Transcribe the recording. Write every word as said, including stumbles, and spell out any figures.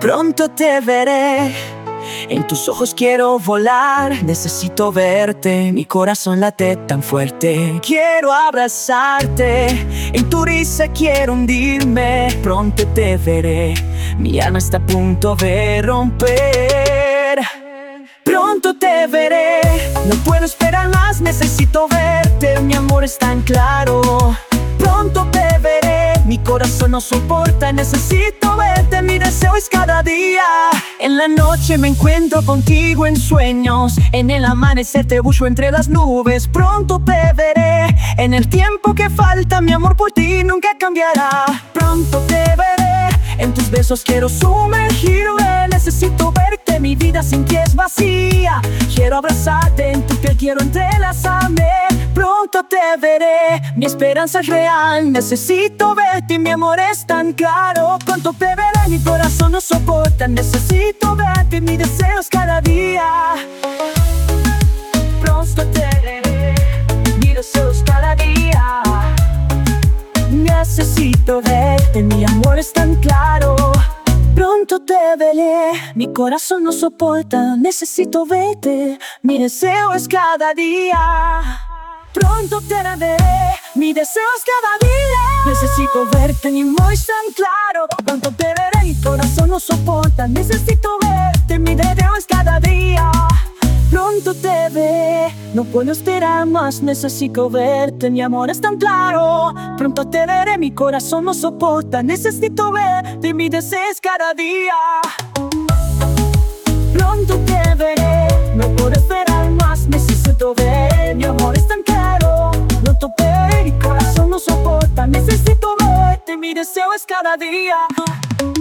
Pronto te veré, en tus ojos quiero volar. Necesito verte, mi corazón late tan fuerte. Quiero abrazarte, en tu risa quiero hundirme. Pronto te veré, mi alma está a punto de romper. Pronto te veré, no puedo esperar más, necesito verte. Mi amor es tan claro. Pronto te veré, mi corazón no soporta, necesito verte. Mi deseo es cada día. En la noche me encuentro contigo en sueños, en el amanecer te busco entre las nubes. Pronto te veré, en el tiempo que falta mi amor por ti nunca cambiará. Pronto te veré, en tus besos quiero sumergirme. Necesito verte, mi vida sin ti es vacía. Quiero abrazarte, en tu piel quiero entrelazarme. Pronto te veré, mi esperanza es real. Necesito verte y mi amor es tan claro. Pronto te veré, mi corazón no soporta. Necesito verte, mi deseo es cada día. Pronto te veré, mi deseo es cada día. Necesito verte, mi amor es tan claro. Pronto te veré, mi corazón no soporta. Necesito verte, mi deseo es cada día. Pronto te veré, mi deseo es cada día. Necesito verte, mi amor es tan claro. Pronto te veré, mi corazón no soporta. Necesito verte, mi deseo es cada día. Pronto te veré, no puedo esperar más. Necesito verte, mi amor es tan claro. Pronto te veré, mi corazón no soporta. Necesito verte, mi deseo es cada día. Pronto te veré, no puedo esperar más. Necesito ver, mi amor es tan claro. Pronto te veré, mi corazón no soporta. Necesito verte, mi deseo es cada día.